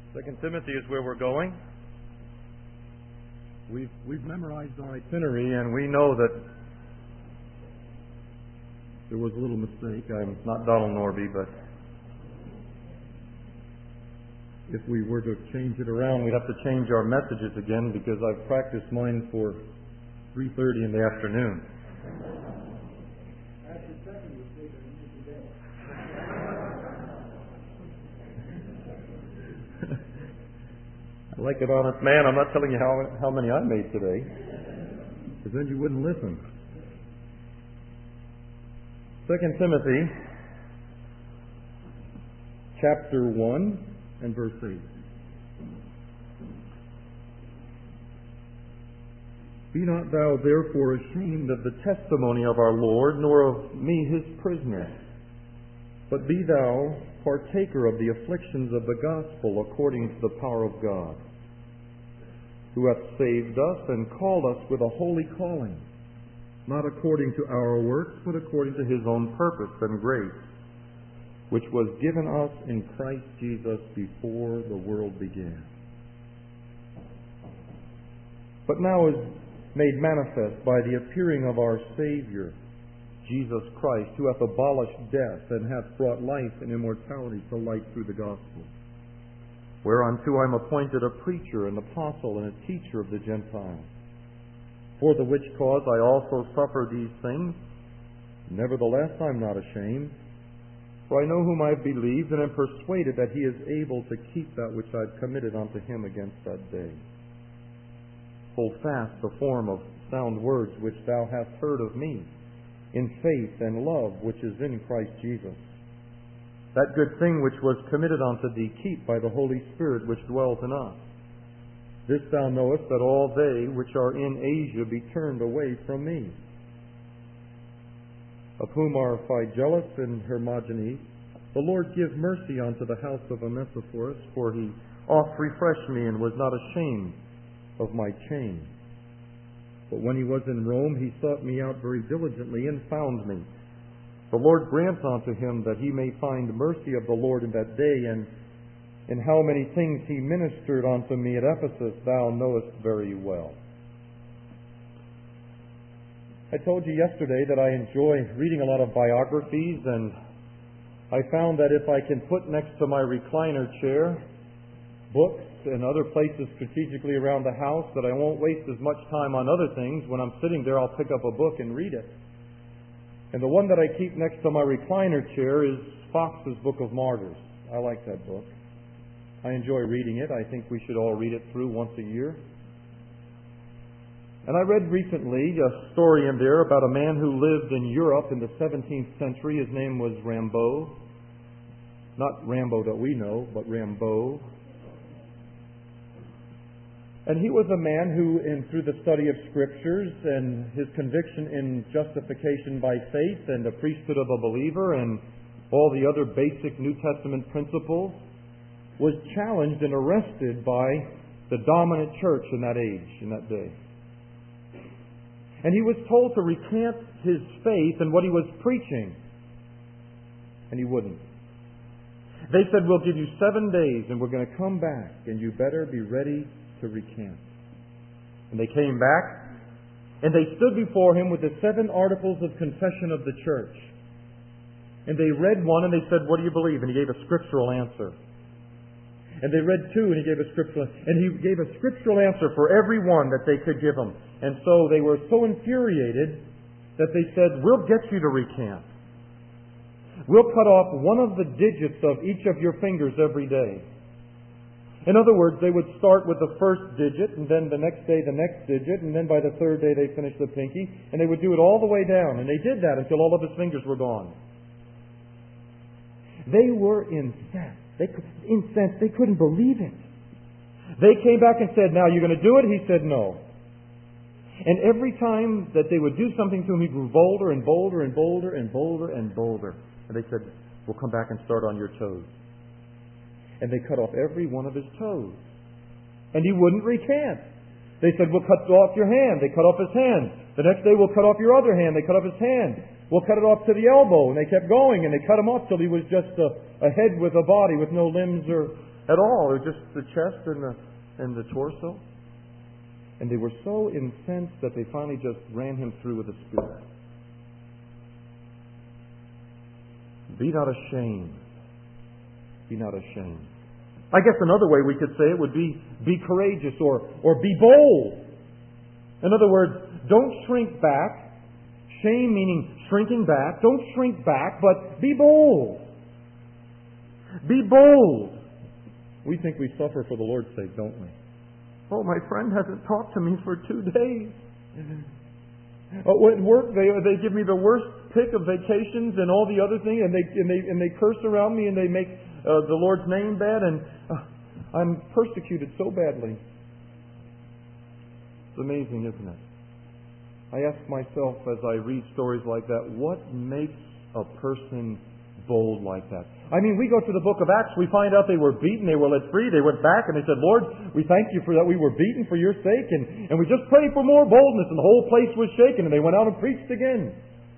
Second Timothy is where we're going. We've memorized our itinerary, and we know that there was a little mistake. I'm not Donald Norby, but if we were to change it around, we'd have to change our messages again, because I've practiced mine for 3:30 in the afternoon. Like an honest man, I'm not telling you how many I made today, because then you wouldn't listen. 2 Timothy chapter 1 and verse 8. Be not thou therefore ashamed of the testimony of our Lord, nor of me his prisoner, but be thou partaker of the afflictions of the gospel according to the power of God, who hath saved us and called us with a holy calling, not according to our works, but according to his own purpose and grace, which was given us in Christ Jesus before the world began, but now is made manifest by the appearing of our Savior, Jesus Christ, who hath abolished death and hath brought life and immortality to light through the gospel, whereunto I am appointed a preacher, an apostle, and a teacher of the Gentiles. For the which cause I also suffer these things. Nevertheless I am not ashamed, for I know whom I have believed, and am persuaded that he is able to keep that which I have committed unto him against that day. Hold fast the form of sound words which thou hast heard of me, in faith and love which is in Christ Jesus. That good thing which was committed unto thee keep by the Holy Spirit which dwells in us. This thou knowest, that all they which are in Asia be turned away from me, of whom are Phygellus and Hermogenes. The Lord give mercy unto the house of Onesiphorus, for he oft refreshed me, and was not ashamed of my chains. But when he was in Rome, he sought me out very diligently, and found me. The Lord grant unto him that he may find mercy of the Lord in that day, and in how many things he ministered unto me at Ephesus, thou knowest very well. I told you yesterday that I enjoy reading a lot of biographies, and I found that if I can put next to my recliner chair books and other places strategically around the house, that I won't waste as much time on other things. When I'm sitting there, I'll pick up a book and read it. And the one that I keep next to my recliner chair is Fox's Book of Martyrs. I like that book. I enjoy reading it. I think we should all read it through once a year. And I read recently a story in there about a man who lived in Europe in the 17th century. His name was Rimbaud. Not Rambo that we know, but Rimbaud. And he was a man who, through the study of Scriptures and his conviction in justification by faith and the priesthood of a believer and all the other basic New Testament principles, was challenged and arrested by the dominant church in that age, in that day. And he was told to recant his faith and what he was preaching. And he wouldn't. They said, we'll give you 7 days and we're going to come back, and you better be ready to recant. And they came back, and they stood before him with the 7 articles of confession of the church. And they read one, and they said, what do you believe? And he gave a scriptural answer. And they read 2, and he gave a scriptural, and he gave a scriptural answer for every one that they could give him. And so they were so infuriated that they said, we'll get you to recant. We'll cut off one of the digits of each of your fingers every day. In other words, they would start with the first digit, and then the next day the next digit, and then by the 3rd day they finished the pinky, and they would do it all the way down. And they did that until all of his fingers were gone. They were incensed. They couldn't believe it. They came back and said, now you're going to do it? He said no. And every time that they would do something to him, he grew bolder and bolder and bolder and bolder and bolder. And they said, we'll come back and start on your toes. And they cut off every one of his toes. And he wouldn't recant. They said, we'll cut off your hand. They cut off his hand. The next day, we'll cut off your other hand. They cut off his hand. We'll cut it off to the elbow. And they kept going, and they cut him off till he was just a head with a body, with no limbs at all. It was just the chest and the torso. And they were so incensed that they finally just ran him through with a spear. Be not ashamed. Be not ashamed. I guess another way we could say it would be courageous or be bold. In other words, don't shrink back. Shame meaning shrinking back. Don't shrink back, but be bold. Be bold. We think we suffer for the Lord's sake, don't we? Oh, my friend hasn't talked to me for 2 days. At work, they give me the worst pick of vacations and all the other things, and they curse around me and they make the Lord's name bad, and I'm persecuted so badly. It's amazing, isn't it? I ask myself as I read stories like that, what makes a person bold like that? I mean, we go to the book of Acts, we find out they were beaten, they were let free, they went back and they said, Lord, we thank you for that we were beaten for your sake, and we just pray for more boldness, and the whole place was shaken, and they went out and preached again.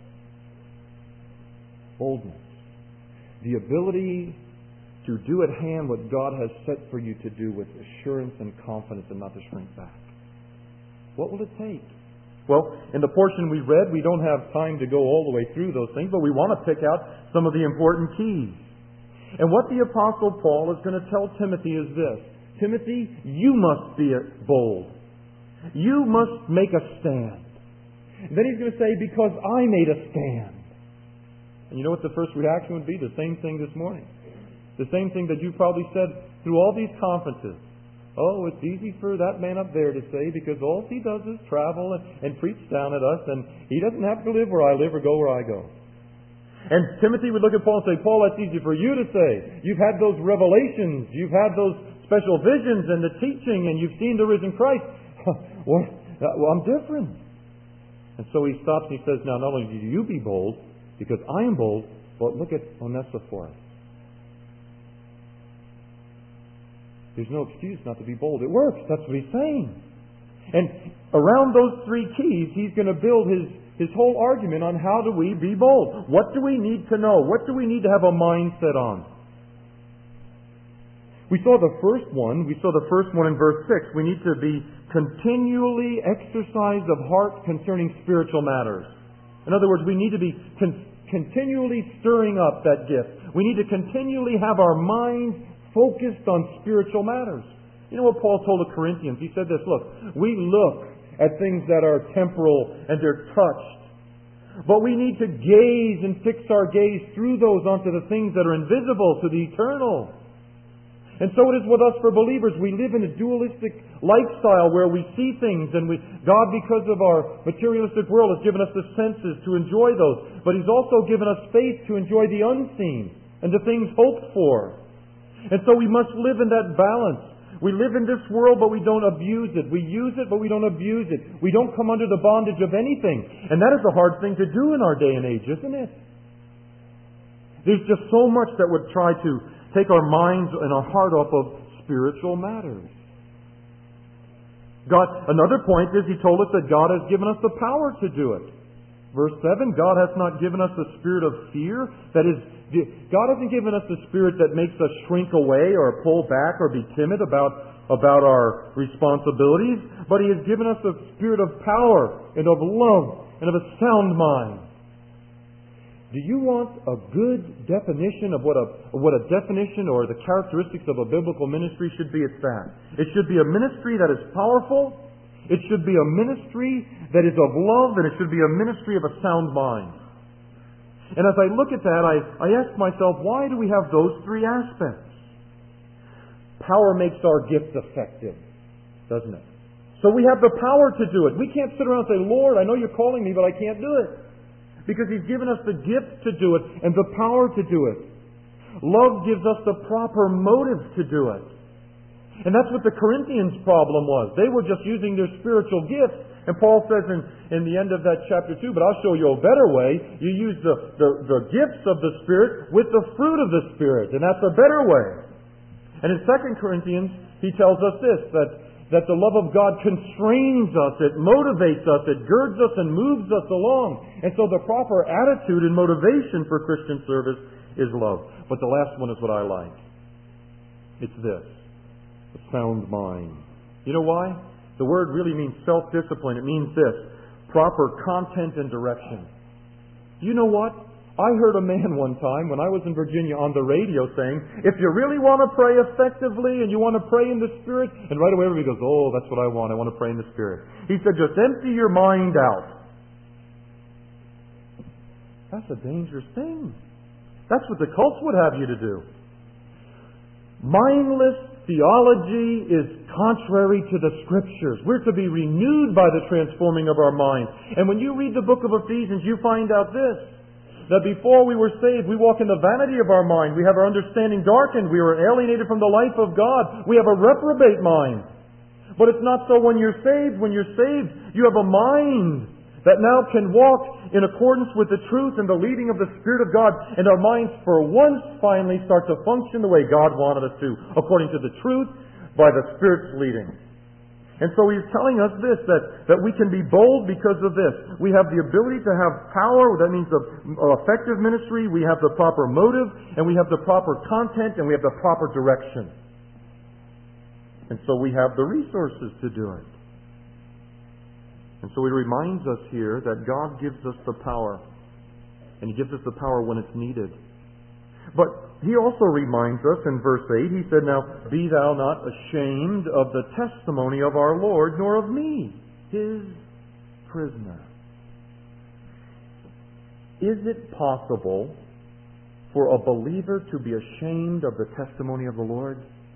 Boldness. The ability to do at hand what God has set for you to do with assurance and confidence and not to shrink back. What will it take? Well, in the portion we read, we don't have time to go all the way through those things, but we want to pick out some of the important keys. And what the Apostle Paul is going to tell Timothy is this. Timothy, you must be bold. You must make a stand. And then he's going to say, because I made a stand. And you know what the first reaction would be? The same thing this morning. The same thing that you probably said through all these conferences. Oh, it's easy for that man up there to say because all he does is travel and preach down at us, and he doesn't have to live where I live or go where I go. And Timothy would look at Paul and say, Paul, that's easy for you to say. You've had those revelations. You've had those special visions and the teaching, and you've seen the risen Christ. Well, I'm different. And so he stops and he says, now, not only do you be bold, because I am bold, but look at Onesiphorus. There's no excuse not to be bold. It works. That's what he's saying. And around those three keys, he's going to build his whole argument on how do we be bold. What do we need to know? What do we need to have a mindset on? We saw the first one. We saw the first one in verse 6. We need to be continually exercised of heart concerning spiritual matters. In other words, we need to be continually stirring up that gift. We need to continually have our minds focused on spiritual matters. You know what Paul told the Corinthians? He said this, look, we look at things that are temporal and they're touched, but we need to gaze and fix our gaze through those onto the things that are invisible, to the eternal. And so it is with us for believers. We live in a dualistic lifestyle where we see things, and God, because of our materialistic world, has given us the senses to enjoy those, but He's also given us faith to enjoy the unseen and the things hoped for. And so we must live in that balance. We live in this world, but we don't abuse it. We use it, but we don't abuse it. We don't come under the bondage of anything. And that is a hard thing to do in our day and age, isn't it? There's just so much that would try to take our minds and our heart off of spiritual matters. Another point is He told us that God has given us the power to do it. Verse 7, God has not given us the spirit of fear. That is, God hasn't given us the spirit that makes us shrink away or pull back or be timid about our responsibilities, but He has given us a spirit of power and of love and of a sound mind. Do you want a good definition of what a definition or the characteristics of a biblical ministry should be? It's that. It should be a ministry that is powerful. It should be a ministry that is of love, and it should be a ministry of a sound mind. And as I look at that, I ask myself, why do we have those three aspects? Power makes our gift effective, doesn't it? So we have the power to do it. We can't sit around and say, Lord, I know you're calling me, but I can't do it. Because He's given us the gift to do it and the power to do it. Love gives us the proper motive to do it. And that's what the Corinthians' problem was. They were just using their spiritual gifts. And Paul says in the end of that chapter 2, but I'll show you a better way. You use the gifts of the Spirit with the fruit of the Spirit. And that's a better way. And in 2 Corinthians, he tells us this, that the love of God constrains us, it motivates us, it girds us and moves us along. And so the proper attitude and motivation for Christian service is love. But the last one is what I like. It's this: a sound mind. You know why? The word really means self-discipline. It means this: proper content and direction. You know what? I heard a man one time when I was in Virginia on the radio saying, if you really want to pray effectively and you want to pray in the Spirit, and right away everybody goes, oh, that's what I want to pray in the Spirit. He said, just empty your mind out. That's a dangerous thing. That's what the cults would have you to do. Mindless theology is contrary to the Scriptures. We're to be renewed by the transforming of our mind. And when you read the book of Ephesians, you find out this: that before we were saved, we walk in the vanity of our mind. We have our understanding darkened. We were alienated from the life of God. We have a reprobate mind. But it's not so when you're saved. When you're saved, you have a mind that now can walk in accordance with the truth and the leading of the Spirit of God. And our minds for once finally start to function the way God wanted us to, according to the truth, by the Spirit's leading. And so He's telling us this, that we can be bold because of this. We have the ability to have power. That means effective ministry. We have the proper motive, and we have the proper content, and we have the proper direction. And so we have the resources to do it. And so He reminds us here that God gives us the power. And He gives us the power when it's needed. But He also reminds us in verse 8, He said, now, be thou not ashamed of the testimony of our Lord, nor of me, His prisoner. Is it possible for a believer to be ashamed of the testimony of the Lord?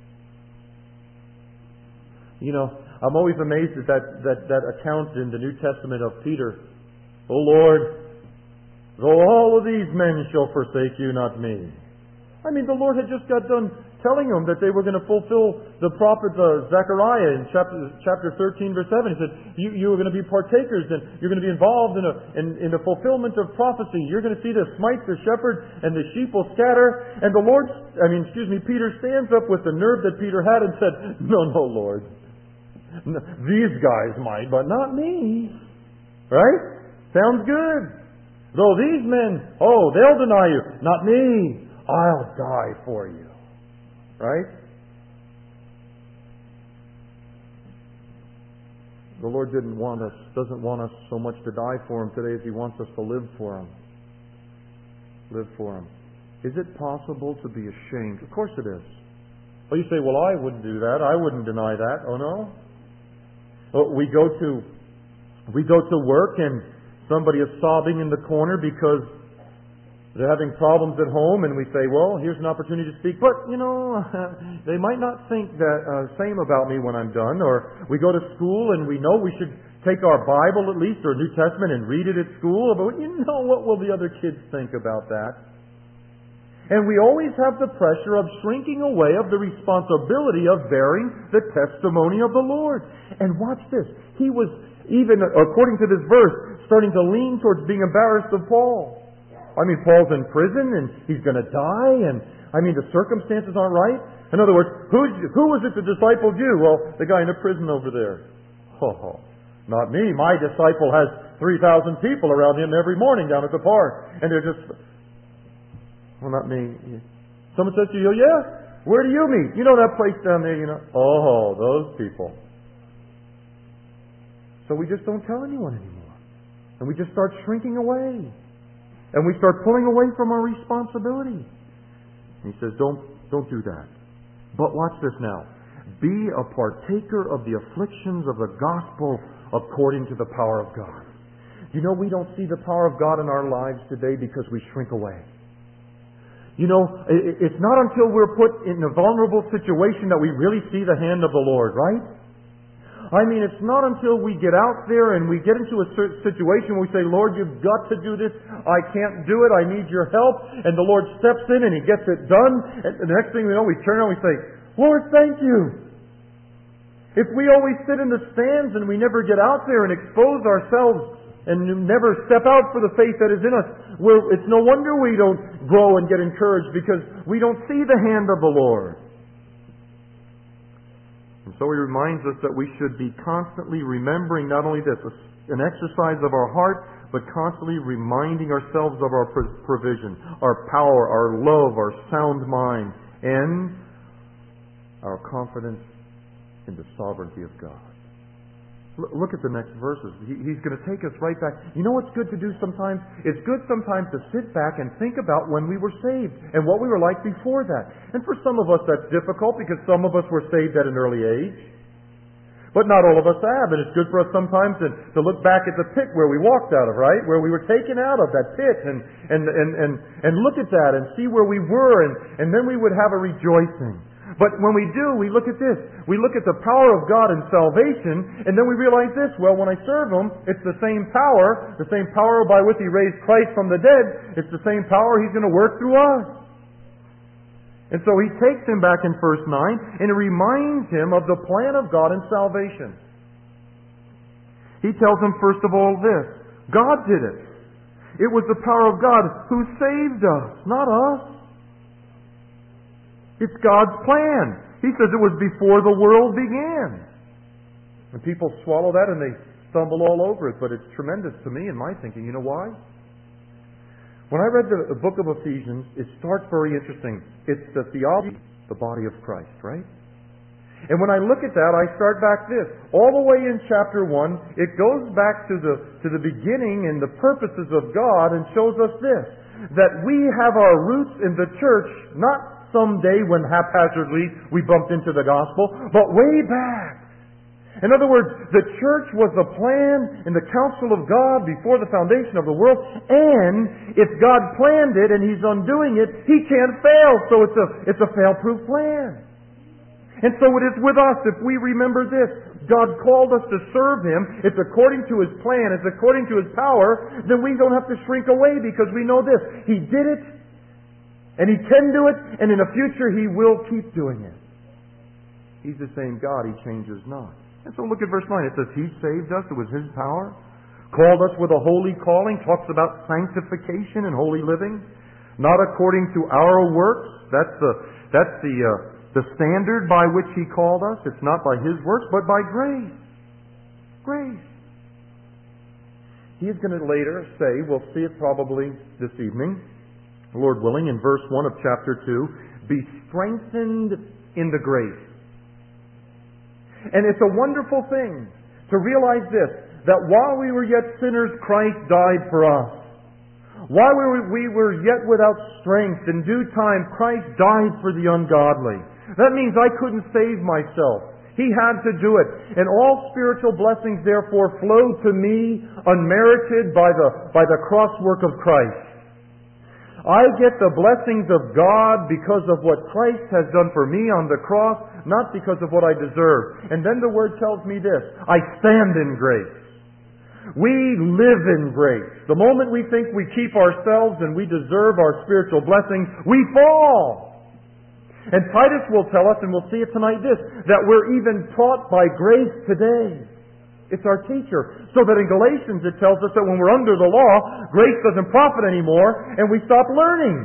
You know, I'm always amazed at that account in the New Testament of Peter. O Lord, though all of these men shall forsake you, not me. I mean, the Lord had just got done telling them that they were going to fulfill the prophet Zechariah in chapter 13, verse 7. He said, you are going to be partakers, and you're going to be involved in the fulfillment of prophecy. You're going to see the smite the shepherd, and the sheep will scatter. And Peter stands up with the nerve that Peter had and said, no, Lord. No, these guys might, but not me. Right? Sounds good. Though these men, they'll deny you. Not me. I'll die for you. Right? The Lord doesn't want us so much to die for Him today as He wants us to live for Him. Live for Him. Is it possible to be ashamed? Of course it is. Well, you say, well, I wouldn't do that. I wouldn't deny that. Oh, no? Well, we go to work and somebody is sobbing in the corner because they're having problems at home, and we say, well, here's an opportunity to speak, but, they might not think that same about me when I'm done. Or we go to school and we know we should take our Bible at least, or New Testament, and read it at school, but what will the other kids think about that? And we always have the pressure of shrinking away of the responsibility of bearing the testimony of the Lord. And watch this. He was, even according to this verse, starting to lean towards being embarrassed of Paul. I mean, Paul's in prison and he's going to die, and the circumstances aren't right. In other words, who was it that discipled you? Well, the guy in the prison over there. Oh, not me. My disciple has 3,000 people around him every morning down at the park, and they're just... Well, not me. Someone says to you, yeah, where do you meet? You know that place down there, Oh, those people. So we just don't tell anyone anymore. And we just start shrinking away. And we start pulling away from our responsibility. And He says, don't do that. But watch this now. Be a partaker of the afflictions of the gospel according to the power of God. We don't see the power of God in our lives today because we shrink away. It's not until we're put in a vulnerable situation that we really see the hand of the Lord, right? It's not until we get out there and we get into a situation where we say, Lord, you've got to do this. I can't do it. I need your help. And the Lord steps in and He gets it done. And the next thing we know, we turn around and we say, Lord, thank you. If we always sit in the stands and we never get out there and expose ourselves and never step out for the faith that is in us, it's no wonder we don't grow and get encouraged, because we don't see the hand of the Lord. And so He reminds us that we should be constantly remembering not only this, an exercise of our heart, but constantly reminding ourselves of our provision, our power, our love, our sound mind, and our confidence in the sovereignty of God. Look at the next verses. He's going to take us right back. You know what's good to do sometimes? It's good sometimes to sit back and think about when we were saved and what we were like before that. And for some of us that's difficult because some of us were saved at an early age. But not all of us have. And it's good for us sometimes to look back at the pit where we walked out of, right? Where we were taken out of, that pit, and look at that and see where we were, and then we would have a rejoicing. But when we do, we look at this. We look at the power of God in salvation, and then we realize this. Well, when I serve Him, it's the same power by which He raised Christ from the dead. It's the same power He's going to work through us. And so He takes him back in verse 9, and it reminds him of the plan of God in salvation. He tells him, first of all, this. God did it. It was the power of God who saved us, not us. It's God's plan. He says it was before the world began. And people swallow that and they stumble all over it, but it's tremendous to me in my thinking. You know why? When I read the book of Ephesians, it starts very interesting. It's the theology, the body of Christ, right? And when I look at that, I start back this. All the way in chapter 1, it goes back to the beginning and the purposes of God and shows us this. That we have our roots in the church, not someday when haphazardly we bumped into the gospel, but way back. In other words, the church was the plan and the counsel of God before the foundation of the world, and if God planned it and He's undoing it, He can't fail, so it's a fail-proof plan. And so it is with us if we remember this. God called us to serve Him. It's according to His plan. It's according to His power. Then we don't have to shrink away because we know this. He did it, and He can do it, and in the future He will keep doing it. He's the same God. He changes not. And so look at verse 9. It says, He saved us. It was His power. Called us with a holy calling. Talks about sanctification and holy living. Not according to our works. That's the standard by which He called us. It's not by His works, but by grace. Grace. He is going to later say, we'll see it probably this evening, Lord willing, in verse 1 of chapter 2, be strengthened in the grace. And it's a wonderful thing to realize this, that while we were yet sinners, Christ died for us. While we were yet without strength, in due time, Christ died for the ungodly. That means I couldn't save myself. He had to do it. And all spiritual blessings, therefore, flow to me unmerited by the cross work of Christ. I get the blessings of God because of what Christ has done for me on the cross, not because of what I deserve. And then the Word tells me this, I stand in grace. We live in grace. The moment we think we keep ourselves and we deserve our spiritual blessings, we fall. And Titus will tell us, and we'll see it tonight, this, that we're even taught by grace today. It's our teacher. So that in Galatians it tells us that when we're under the law, grace doesn't profit anymore, and we stop learning.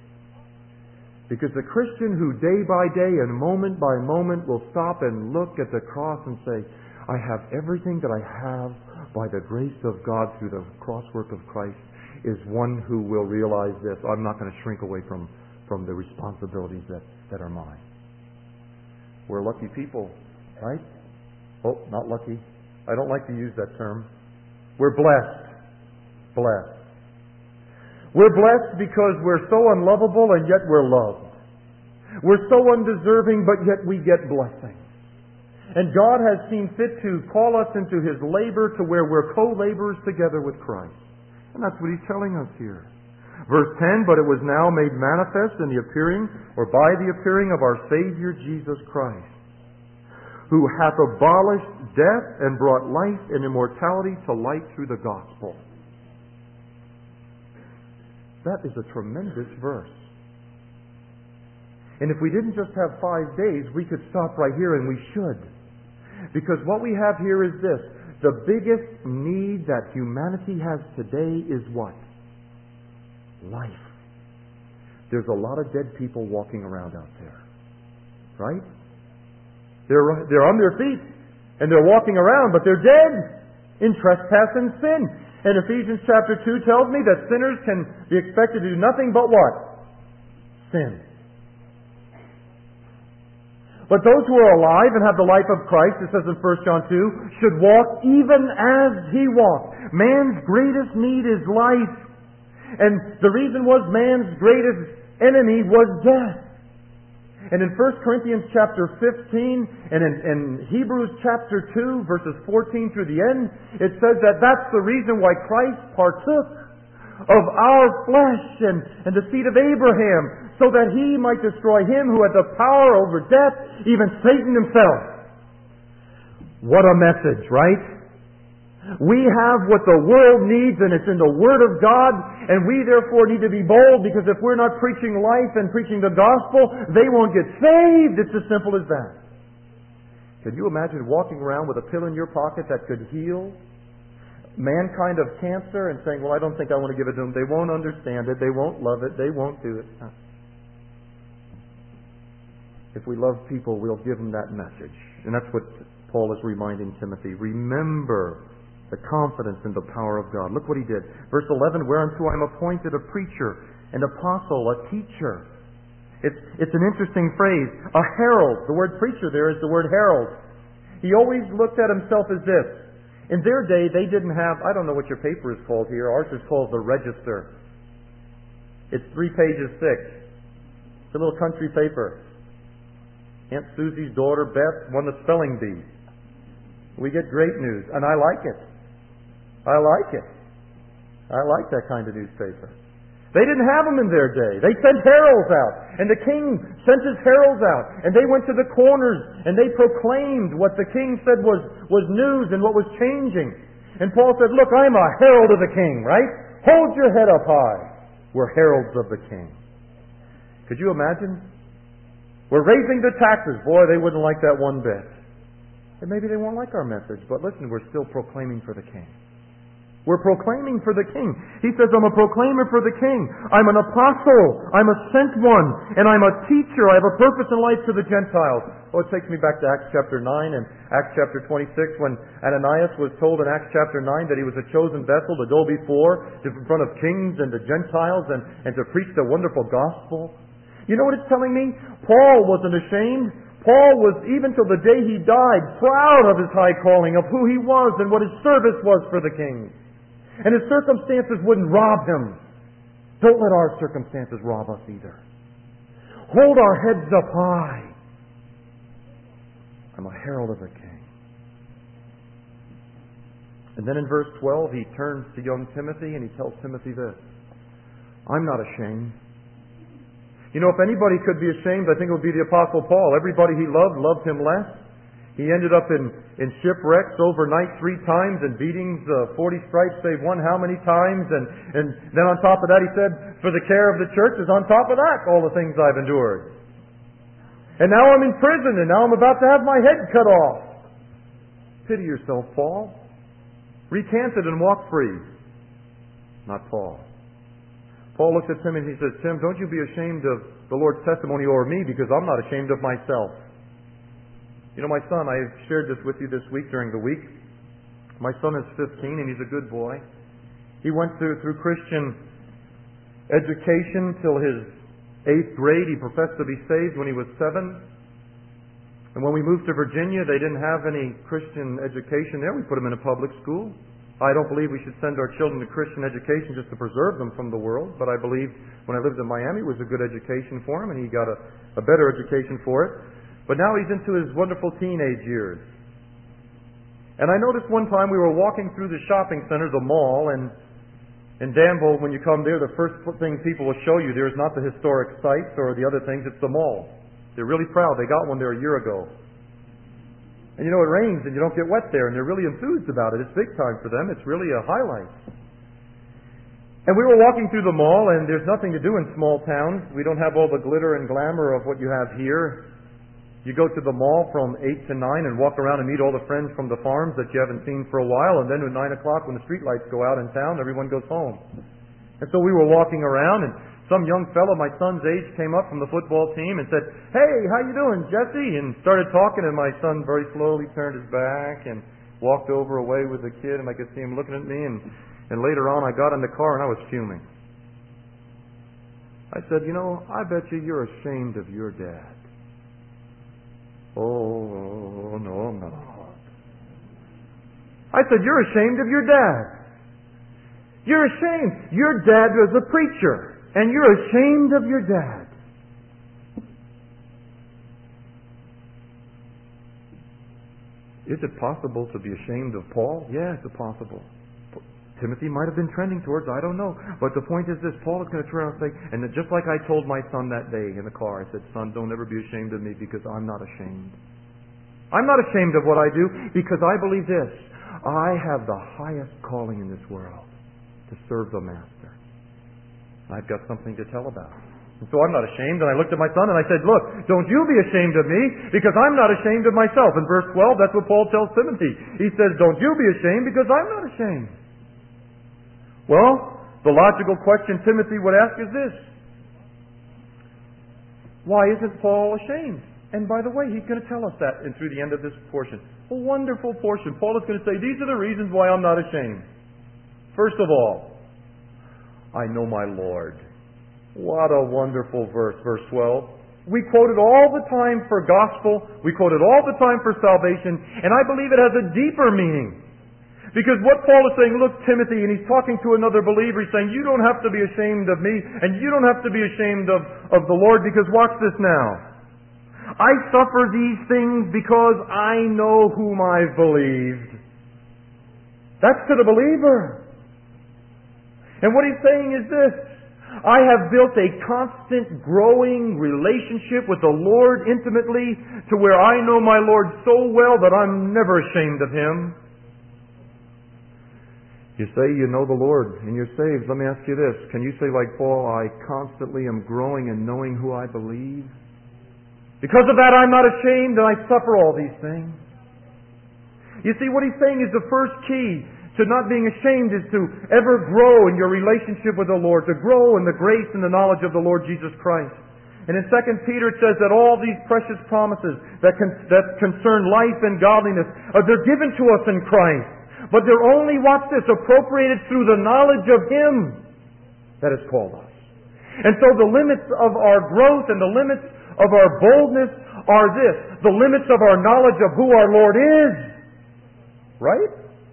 Because the Christian who day by day and moment by moment will stop and look at the cross and say, I have everything that I have by the grace of God through the cross work of Christ, is one who will realize this. I'm not going to shrink away from the responsibilities that are mine. We're lucky people, right? Oh, not lucky. I don't like to use that term. We're blessed. Blessed. We're blessed because we're so unlovable and yet we're loved. We're so undeserving but yet we get blessings. And God has seen fit to call us into His labor to where we're co-laborers together with Christ. And that's what He's telling us here. Verse 10, but it was now made manifest in the appearing, or by the appearing of our Savior Jesus Christ, who hath abolished death and brought life and immortality to light through the gospel. That is a tremendous verse. And if we didn't just have 5 days, we could stop right here, and we should. Because what we have here is this. The biggest need that humanity has today is what? Life. There's a lot of dead people walking around out there. Right? They're on their feet, and they're walking around, but they're dead in trespass and sin. And Ephesians chapter 2 tells me that sinners can be expected to do nothing but what? Sin. But those who are alive and have the life of Christ, it says in 1 John 2, should walk even as He walked. Man's greatest need is life. And the reason was man's greatest enemy was death. And in 1 Corinthians chapter 15 and in Hebrews chapter 2, verses 14 through the end, it says that that's the reason why Christ partook of our flesh and the seed of Abraham, so that He might destroy him who had the power over death, even Satan himself. What a message, right? We have what the world needs, and it's in the Word of God, and we therefore need to be bold, because if we're not preaching life and preaching the gospel, they won't get saved. It's as simple as that. Can you imagine walking around with a pill in your pocket that could heal mankind of cancer and saying, well, I don't think I want to give it to them. They won't understand it. They won't love it. They won't do it. If we love people, we'll give them that message. And that's what Paul is reminding Timothy. Remember the confidence in the power of God. Look what he did. Verse 11, whereunto I am appointed a preacher, an apostle, a teacher. It's an interesting phrase. A herald. The word preacher there is the word herald. He always looked at himself as this. In their day, they didn't have, I don't know what your paper is called here. Ours is called the Register. It's 3 pages thick. It's a little country paper. Aunt Susie's daughter, Beth, won the spelling bee. We get great news, and I like it. I like it. I like that kind of newspaper. They didn't have them in their day. They sent heralds out, and the king sent his heralds out, and they went to the corners, and they proclaimed what the king said was news and what was changing. And Paul said, look, I'm a herald of the king, right? Hold your head up high. We're heralds of the king. Could you imagine? We're raising the taxes. Boy, they wouldn't like that one bit. And maybe they won't like our message, but listen, we're still proclaiming for the king. We're proclaiming for the king. He says, I'm a proclaimer for the king. I'm an apostle. I'm a sent one. And I'm a teacher. I have a purpose in life to the Gentiles. Oh, it takes me back to Acts chapter 9 and Acts chapter 26 when Ananias was told in Acts chapter 9 that he was a chosen vessel to go before in front of kings and the Gentiles and to preach the wonderful gospel. You know what it's telling me? Paul wasn't ashamed. Paul was, even till the day he died, proud of his high calling, of who he was and what his service was for the king. And his circumstances wouldn't rob him. Don't let our circumstances rob us either. Hold our heads up high. I'm a herald of the king. And then in verse 12, he turns to young Timothy and he tells Timothy this. I'm not ashamed. You know, if anybody could be ashamed, I think it would be the Apostle Paul. Everybody he loved him less. He ended up in shipwrecks overnight 3 times and beatings, 40 stripes save one, how many times? And then on top of that he said, for the care of the church is on top of that, all the things I've endured. And now I'm in prison, and now I'm about to have my head cut off. Pity yourself, Paul. Recant it and walk free. Not Paul. Paul looks at Tim and he says, Tim, don't you be ashamed of the Lord's testimony over me, because I'm not ashamed of myself. You know, my son, I shared this with you this week during the week. My son is 15 and he's a good boy. He went through Christian education till his 8th grade. He professed to be saved when he was 7. And when we moved to Virginia, they didn't have any Christian education there. We put him in a public school. I don't believe we should send our children to Christian education just to preserve them from the world, but I believe when I lived in Miami, it was a good education for him, and he got a better education for it. But now he's into his wonderful teenage years. And I noticed one time we were walking through the shopping center, the mall, and in Danville, when you come there, the first thing people will show you there is not the historic sites or the other things, it's the mall. They're really proud. They got one there a year ago. And you know, it rains and you don't get wet there, and they're really enthused about it. It's big time for them. It's really a highlight. And we were walking through the mall, and there's nothing to do in small towns. We don't have all the glitter and glamour of what you have here. You go to the mall from 8 to 9 and walk around and meet all the friends from the farms that you haven't seen for a while, and then at 9 o'clock when the street lights go out in town, everyone goes home. And so we were walking around, and some young fellow my son's age came up from the football team and said, "Hey, how you doing, Jesse?" and started talking, and my son very slowly turned his back and walked over away with the kid, and I could see him looking at me, and later on I got in the car and I was fuming. I said, "You know, I bet you're ashamed of your dad." Oh, no, I'm not. I said, you're ashamed of your dad. You're ashamed. Your dad was a preacher, and you're ashamed of your dad. Is it possible to be ashamed of Paul? Yes, it's possible. Timothy might have been trending towards, I don't know. But the point is this, Paul is going to turn around and say, and just like I told my son that day in the car, I said, son, don't ever be ashamed of me because I'm not ashamed. I'm not ashamed of what I do because I believe this. I have the highest calling in this world, to serve the Master. I've got something to tell about it. And so I'm not ashamed, and I looked at my son and I said, look, don't you be ashamed of me, because I'm not ashamed of myself. In verse 12, that's what Paul tells Timothy. He says, don't you be ashamed, because I'm not ashamed. Well, the logical question Timothy would ask is this. Why isn't Paul ashamed? And by the way, he's going to tell us that through the end of this portion. A wonderful portion. Paul is going to say, these are the reasons why I'm not ashamed. First of all, I know my Lord. What a wonderful verse, verse 12. We quote it all the time for gospel. We quote it all the time for salvation. And I believe it has a deeper meaning. Because what Paul is saying, look, Timothy, and he's talking to another believer, he's saying, you don't have to be ashamed of me, and you don't have to be ashamed of the Lord, because watch this now. I suffer these things because I know whom I've believed. That's to the believer. And what he's saying is this. I have built a constant growing relationship with the Lord intimately to where I know my Lord so well that I'm never ashamed of Him. You say you know the Lord and you're saved. Let me ask you this. Can you say like Paul, I constantly am growing in knowing who I believe? Because of that I'm not ashamed and I suffer all these things. You see, what he's saying is the first key to not being ashamed is to ever grow in your relationship with the Lord, to grow in the grace and the knowledge of the Lord Jesus Christ. And in 2 Peter it says that all these precious promises that concern life and godliness, they're given to us in Christ. But they're only, watch this, appropriated through the knowledge of Him that has called us. And so the limits of our growth and the limits of our boldness are this, the limits of our knowledge of who our Lord is. Right?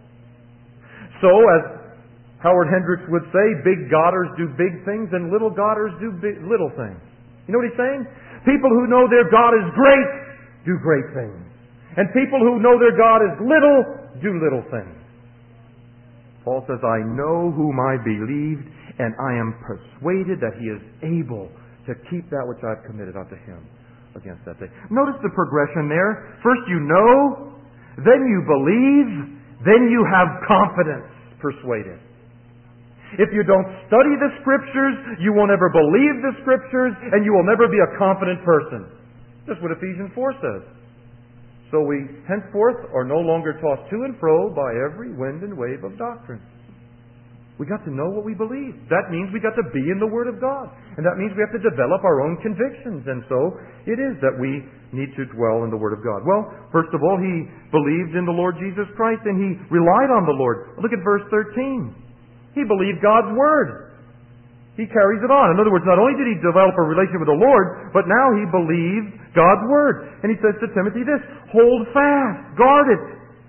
So, as Howard Hendricks would say, big Godders do big things and little Godders do little things. You know what he's saying? People who know their God is great do great things. And people who know their God is little do little things. Paul says, I know whom I believed, and I am persuaded that He is able to keep that which I've committed unto Him against that day. Notice the progression there. First you know, then you believe, then you have confidence, persuaded. If you don't study the Scriptures, you won't ever believe the Scriptures, and you will never be a confident person. That's what Ephesians 4 says. So we henceforth are no longer tossed to and fro by every wind and wave of doctrine. We got to know what we believe. That means we got to be in the Word of God. And that means we have to develop our own convictions. And so it is that we need to dwell in the Word of God. Well, first of all, he believed in the Lord Jesus Christ and he relied on the Lord. Look at verse 13. He believed God's Word. He carries it on. In other words, not only did he develop a relationship with the Lord, but now he believed God's Word. And he says to Timothy this, hold fast, guard it,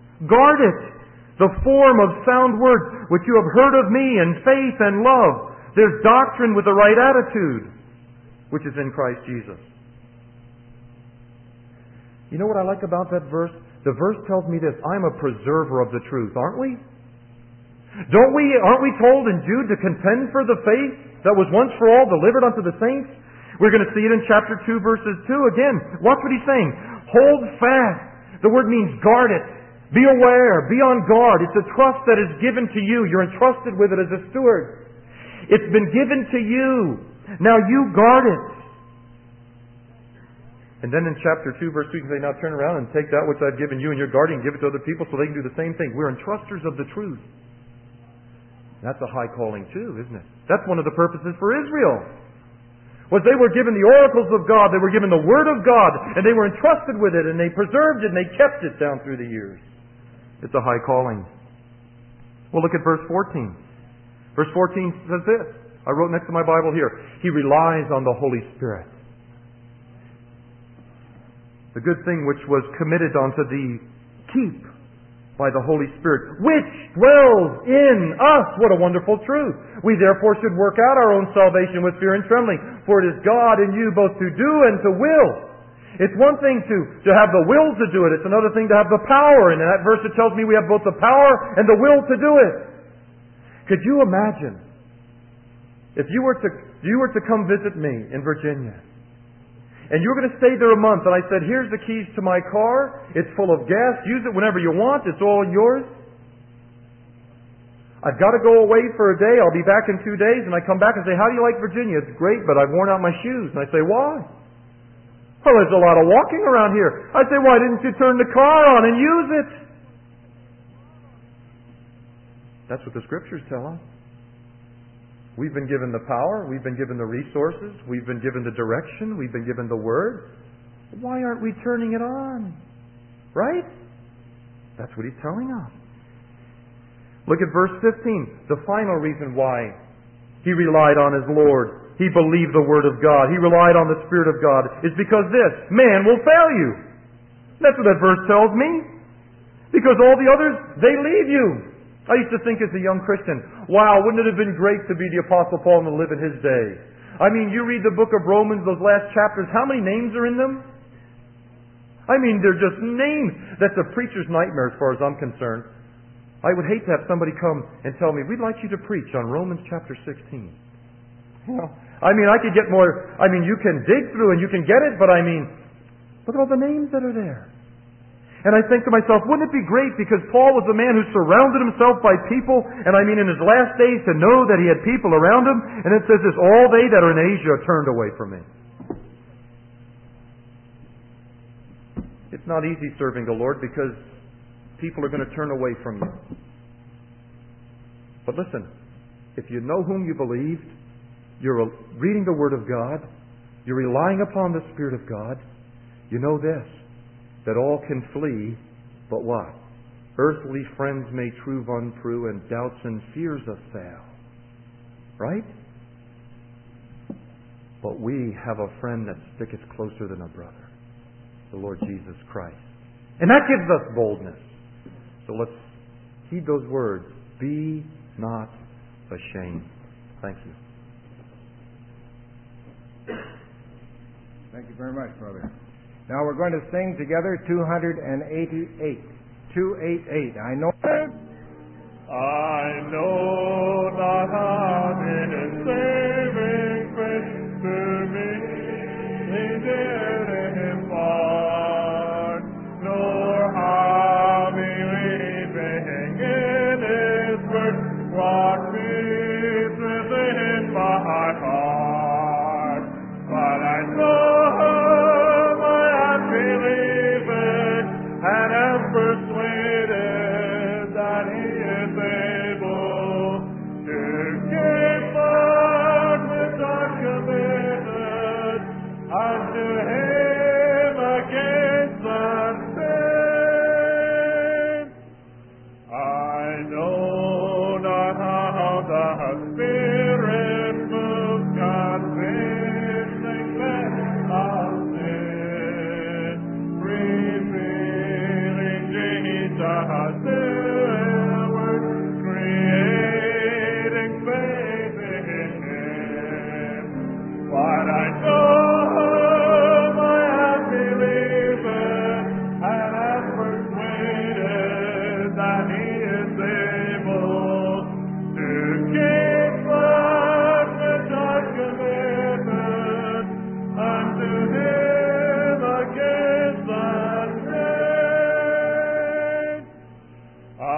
the form of sound words which you have heard of me in faith and love. There's doctrine with the right attitude, which is in Christ Jesus. You know what I like about that verse? The verse tells me this, I'm a preserver of the truth, aren't we? Aren't we told in Jude to contend for the faith that was once for all delivered unto the saints? We're going to see it in chapter 2, verses 2 again. Watch what he's saying. Hold fast. The word means guard it. Be aware. Be on guard. It's a trust that is given to you. You're entrusted with it as a steward. It's been given to you. Now you guard it. And then in chapter 2, verse 2, you can say, now turn around and take that which I've given you and you're guarding, give it to other people so they can do the same thing. We're entrusters of the truth. That's a high calling too, isn't it? That's one of the purposes for Israel. Was they were given the oracles of God, they were given the Word of God, and they were entrusted with it, and they preserved it, and they kept it down through the years. It's a high calling. Well, look at verse 14. Verse 14 says this. I wrote next to my Bible here. He relies on the Holy Spirit. The good thing which was committed unto thee, keep by the Holy Spirit, which dwells in us. What a wonderful truth. We therefore should work out our own salvation with fear and trembling, for it is God in you both to do and to will. It's one thing to have the will to do it. It's another thing to have the power. And in that verse it tells me we have both the power and the will to do it. Could you imagine if you were to come visit me in Virginia, and you were going to stay there a month, and I said, here's the keys to my car, it's full of gas, use it whenever you want, it's all yours. I've got to go away for a day, I'll be back in 2 days, and I come back and say, how do you like Virginia? It's great, but I've worn out my shoes. And I say, why? Well, there's a lot of walking around here. I say, why didn't you turn the car on and use it? That's what the Scriptures tell us. We've been given the power, we've been given the resources, we've been given the direction, we've been given the Word. Why aren't we turning it on? Right? That's what He's telling us. Look at verse 15. The final reason why he relied on his Lord, he believed the Word of God, he relied on the Spirit of God, is because this, man will fail you. That's what that verse tells me. Because all the others, they leave you. I used to think as a young Christian, wow, wouldn't it have been great to be the Apostle Paul and to live in his day? I mean, you read the book of Romans, those last chapters, how many names are in them? I mean, they're just names. That's a preacher's nightmare as far as I'm concerned. I would hate to have somebody come and tell me, we'd like you to preach on Romans chapter 16. You know, I mean, I could get more, I mean, you can dig through and you can get it, but I mean, look at all the names that are there. And I think to myself, wouldn't it be great, because Paul was a man who surrounded himself by people, and I mean in his last days to know that he had people around him, and it says this, all they that are in Asia turned away from me. It's not easy serving the Lord because people are going to turn away from you. But listen, if you know whom you believed, you're reading the Word of God, you're relying upon the Spirit of God, you know this, that all can flee, but what? Earthly friends may prove untrue, and doubts and fears assail. Right? But we have a friend that sticketh closer than a brother, the Lord Jesus Christ. And that gives us boldness. So let's heed those words. Be not ashamed. Thank you. Thank you very much, brother. Now we're going to sing together 288. 288. I know not having a saving faith to me, He did impart, nor how believing in His word, what peace within my heart. But I know and am persuaded that He is able to keep that which I committed unto Him against that sin. I know not how the Spirit moves, convincing men of sin, creating faith in Him. But I know I have believed and am persuaded that He is able to keep that which I committed unto Him against that sin.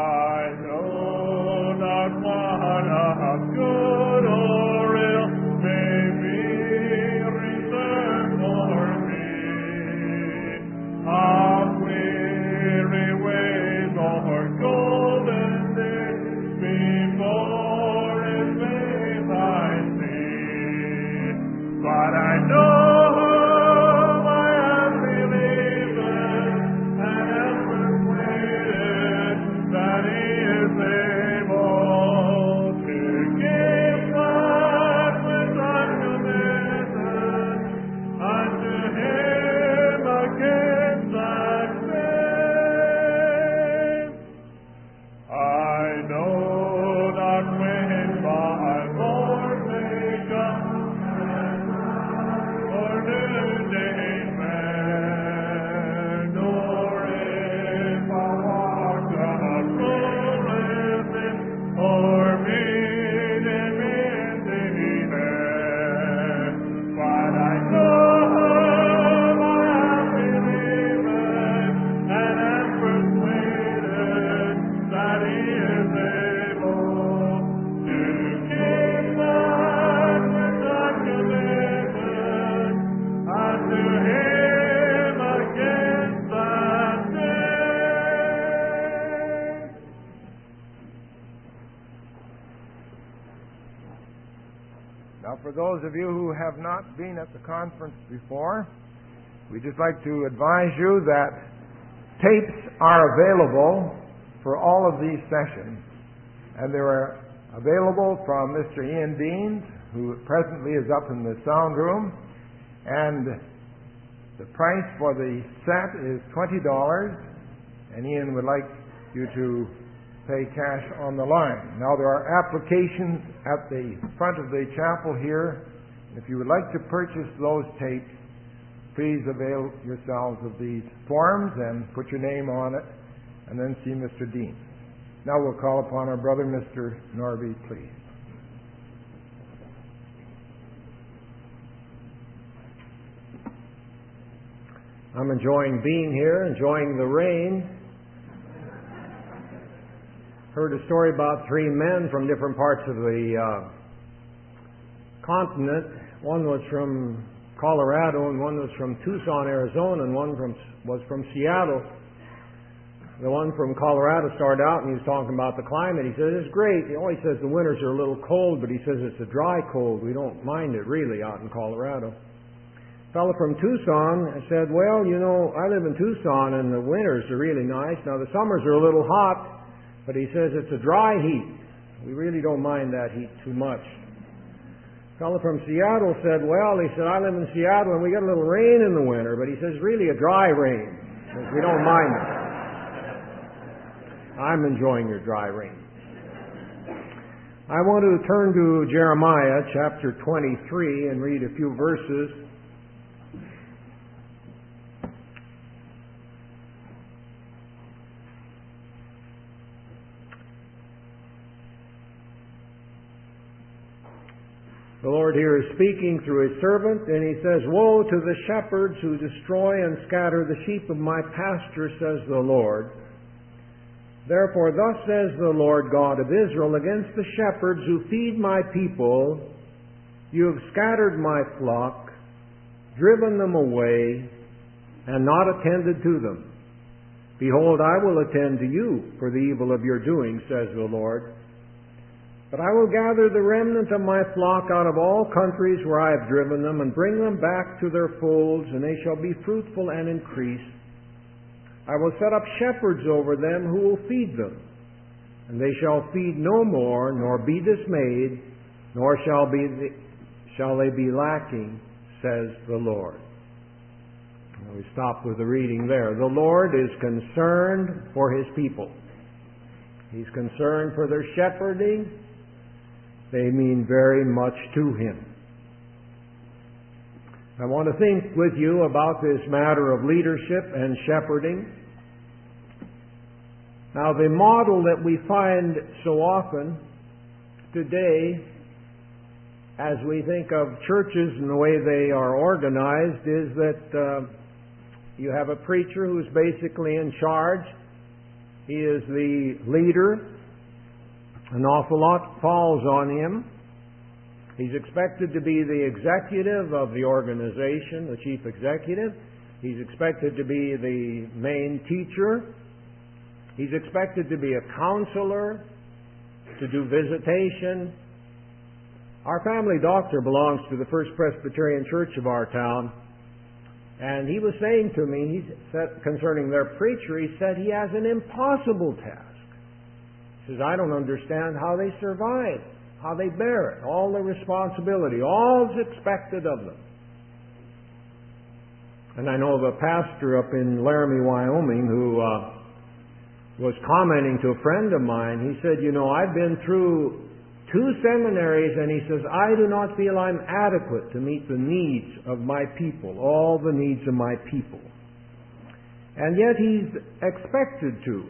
for those of you who have not been at the conference before, we'd just like to advise you that tapes are available for all of these sessions. And they are available from Mr. Ian Deans, who presently is up in the sound room. And the price for the set is $20, and Ian would like you to pay cash on the line. Now, there are applications at the front of the chapel here. If you would like to purchase those tapes, please avail yourselves of these forms and put your name on it, and then see Mr. Dean. Now we'll call upon our brother, Mr. Norby, please. I'm enjoying being here, enjoying the rain. Heard a story about three men from different parts of the continent. One was from Colorado, and one was from Tucson, Arizona, and one was from Seattle. The one from Colorado started out, and he was talking about the climate. He says, it's great. He always says the winters are a little cold, but he says it's a dry cold. We don't mind it really out in Colorado. A fellow from Tucson said, well, you know, I live in Tucson, and the winters are really nice. Now, the summers are a little hot, but he says it's a dry heat. We really don't mind that heat too much. A fellow from Seattle said, well, he said, I live in Seattle, and we get a little rain in the winter, but he says it's really a dry rain. He says, we don't mind it. I'm enjoying your dry rain. I want to turn to Jeremiah chapter 23 and read a few verses. The Lord here is speaking through His servant, and He says, woe to the shepherds who destroy and scatter the sheep of my pasture, says the Lord. Therefore thus says the Lord God of Israel against the shepherds who feed my people, you have scattered my flock, driven them away, and not attended to them. Behold, I will attend to you for the evil of your doing, says the Lord. But I will gather the remnant of my flock out of all countries where I have driven them, and bring them back to their folds, and they shall be fruitful and increase. I will set up shepherds over them who will feed them, and they shall feed no more, nor be dismayed, nor shall they be lacking, says the Lord. We stop with the reading there. The Lord is concerned for His people. He's concerned for their shepherding. They mean very much to Him. I want to think with you about this matter of leadership and shepherding. Now, the model that we find so often today, as we think of churches and the way they are organized, is that you have a preacher who's basically in charge. He is the leader. An awful lot falls on him. He's expected to be the executive of the organization, the chief executive. He's expected to be the main teacher. He's expected to be a counselor, to do visitation. Our family doctor belongs to the First Presbyterian Church of our town, and he was saying to me, he said, concerning their preacher, he said he has an impossible task. He says, I don't understand how they survive, how they bear it, all the responsibility, all is expected of them. And I know of a pastor up in Laramie, Wyoming, who was commenting to a friend of mine. He said, you know, I've been through 2 seminaries, and he says, I do not feel I'm adequate to meet the needs of my people, all the needs of my people. And yet he's expected to.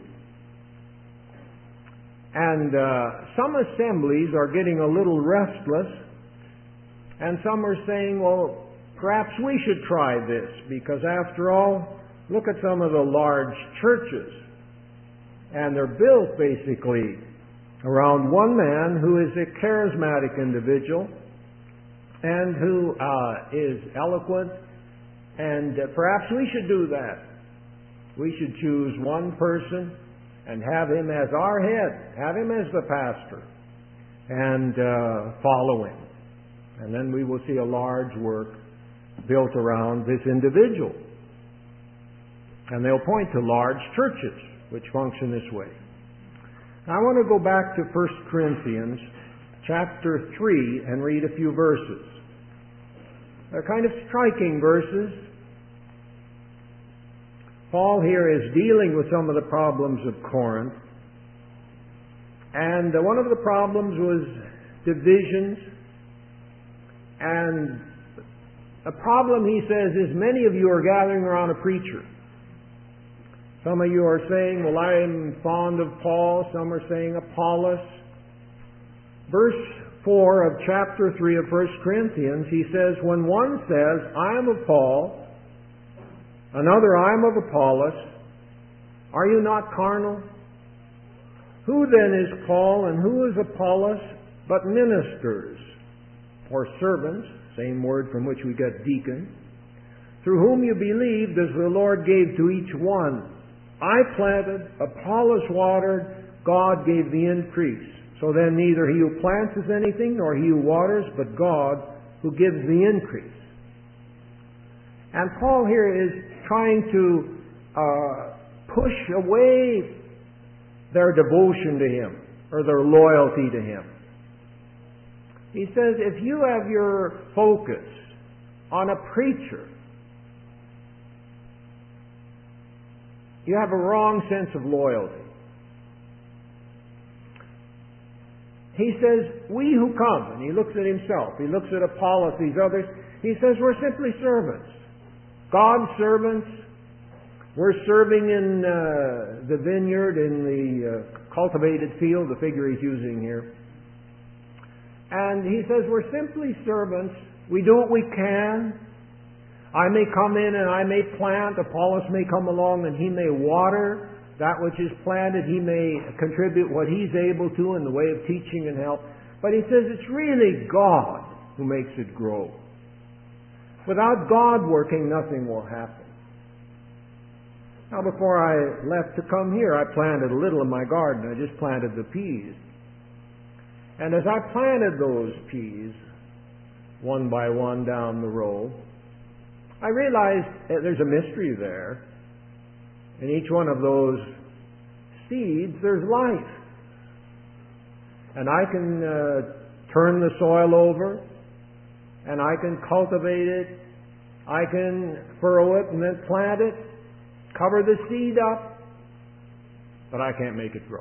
And some assemblies are getting a little restless, and some are saying, well, perhaps we should try this, because after all, look at some of the large churches. And they're built basically around one man who is a charismatic individual and who is eloquent. And perhaps we should do that. We should choose one person and have him as our head, have him as the pastor, and follow him. And then we will see a large work built around this individual. And they'll point to large churches which function this way. Now, I want to go back to 1 Corinthians chapter 3 and read a few verses. They're kind of striking verses. Paul here is dealing with some of the problems of Corinth. And one of the problems was divisions. And a problem, he says, is many of you are gathering around a preacher. Some of you are saying, well, I am fond of Paul. Some are saying Apollos. Verse 4 of chapter 3 of 1 Corinthians, he says, when one says, I am of Paul, another, I am of Apollos, are you not carnal? Who then is Paul and who is Apollos but ministers or servants, same word from which we get deacon, through whom you believed as the Lord gave to each one. I planted, Apollos watered, God gave the increase. So then neither he who plants is anything, nor he who waters, but God who gives the increase. And Paul here is trying to push away their devotion to him, or their loyalty to him. He says, if you have your focus on a preacher, you have a wrong sense of loyalty. He says, we who come, and he looks at himself, he looks at Apollos, these others, he says, we're simply servants. God's servants. We're serving in the vineyard, in the cultivated field, the figure he's using here. And he says, we're simply servants. We do what we can. I may come in and I may plant. Apollos may come along and he may water that which is planted. He may contribute what he's able to in the way of teaching and help. But he says it's really God who makes it grow. Without God working, nothing will happen. Now, before I left to come here, I planted a little in my garden. I just planted the peas. And as I planted those peas, one by one down the row, I realized that there's a mystery there. In each one of those seeds, there's life. And I can turn the soil over, and I can cultivate it, I can furrow it and then plant it, cover the seed up, but I can't make it grow.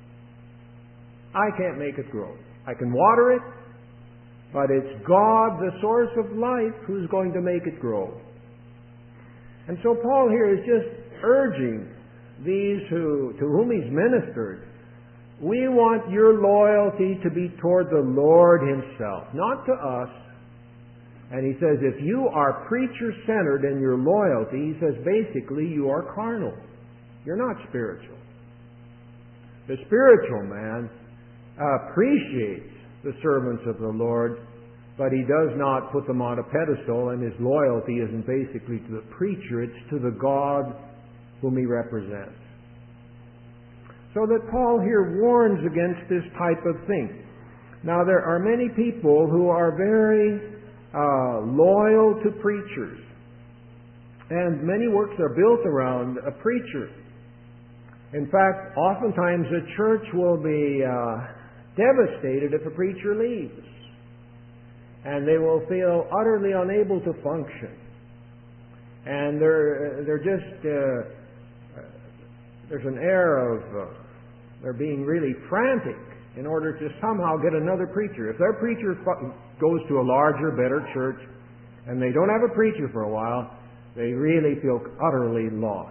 I can't make it grow. I can water it, but it's God, the source of life, who's going to make it grow. And so Paul here is just urging these to whom he's ministered, we want your loyalty to be toward the Lord himself, not to us. And he says, if you are preacher-centered in your loyalty, he says, basically you are carnal. You're not spiritual. The spiritual man appreciates the servants of the Lord, but he does not put them on a pedestal, and his loyalty isn't basically to the preacher, it's to the God whom he represents. So that Paul here warns against this type of thing. Now, there are many people who are very loyal to preachers, and many works are built around a preacher. In fact, oftentimes a church will be devastated if a preacher leaves, and they will feel utterly unable to function, and they're just there's an air of they're being really frantic in order to somehow get another preacher. If their preacher goes to a larger, better church, and they don't have a preacher for a while, they really feel utterly lost.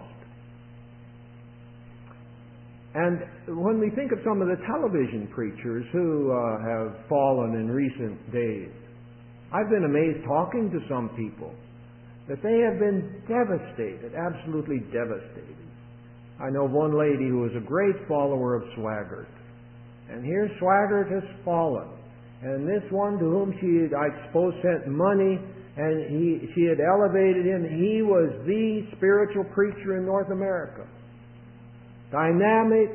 And when we think of some of the television preachers who have fallen in recent days, I've been amazed talking to some people that they have been devastated, absolutely devastated. I know one lady who was a great follower of Swaggart. And here Swaggart has fallen. And this one to whom she had, I suppose, sent money, and she had elevated him. He was the spiritual preacher in North America. Dynamic,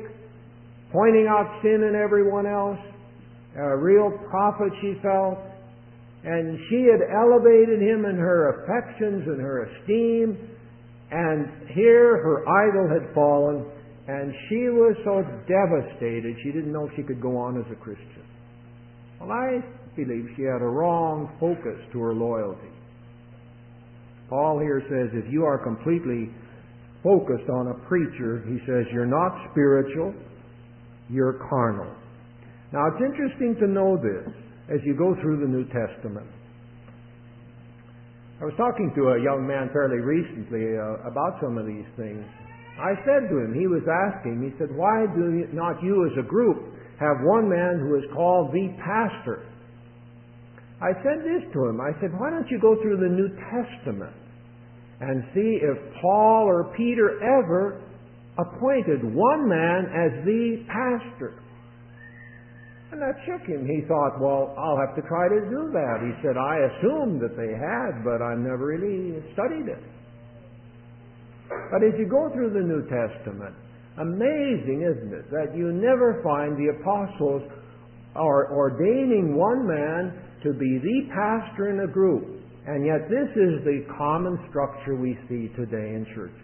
pointing out sin in everyone else, a real prophet, she felt. and she had elevated him in her affections and her esteem, and here her idol had fallen, and she was so devastated she didn't know she could go on as a Christian. Well, I believe she had a wrong focus to her loyalty. Paul here says if you are completely focused on a preacher, he says you're not spiritual, you're carnal. Now it's interesting to know this as you go through the New Testament. I was talking to a young man fairly recently about some of these things. I said to him, he was asking, he said, why do not you as a group have one man who is called the pastor? I said this to him, I said, why don't you go through the New Testament and see if Paul or Peter ever appointed one man as the pastor? And that shook him. He thought, well, I'll have to try to do that. He said, I assumed that they had, but I've never really studied it. But as you go through the New Testament, amazing, isn't it, that you never find the apostles are ordaining one man to be the pastor in a group. And yet this is the common structure we see today in churches.